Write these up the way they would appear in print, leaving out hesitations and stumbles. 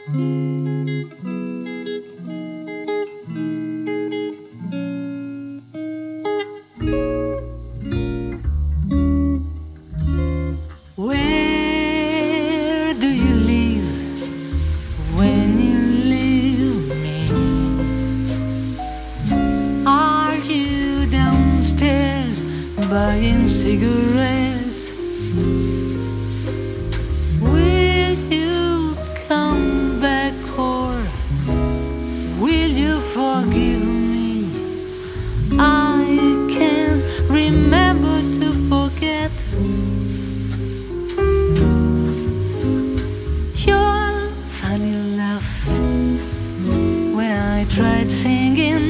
Where do you live when you leave me? Are you downstairs buying cigarettes? Will you come back or will you forgive me? I can't remember to forget. Your funny laugh when I tried singing,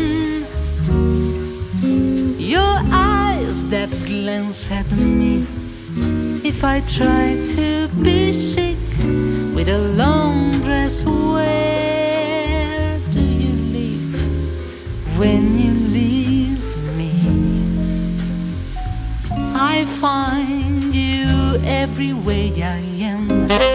your eyes that glance at me if I try to be chic with a long dress. Where do you live when you leave me? I find you everywhere I am.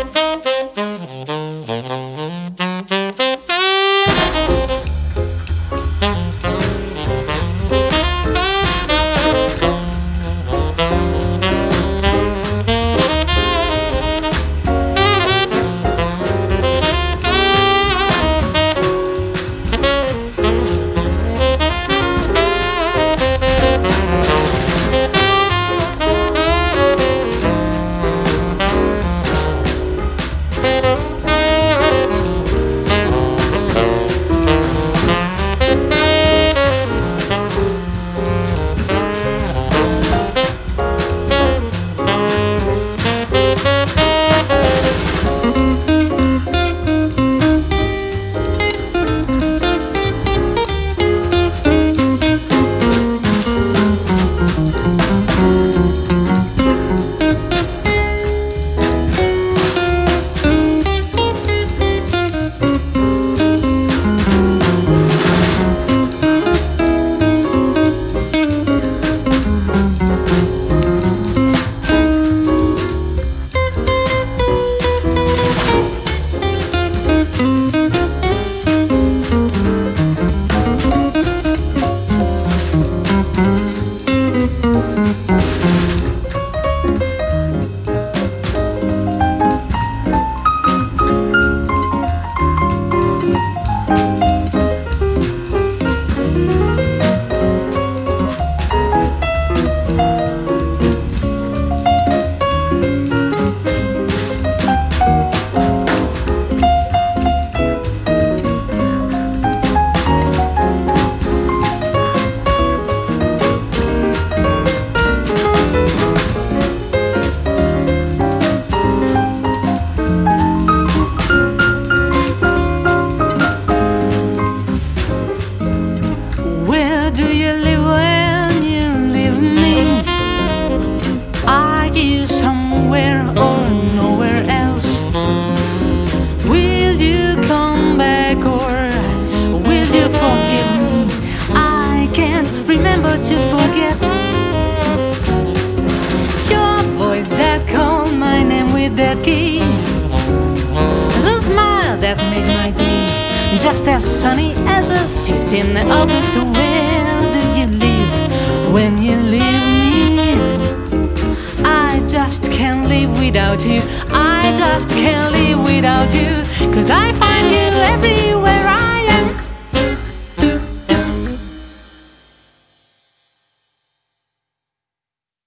Somewhere or nowhere else? Will you come back or will you forgive me? I can't remember to forget your voice that called my name with that key, the smile that made my day just as sunny as a 15th August. Where do you live when you leave me? I just can't live without you. I just can't live without you, 'cause I find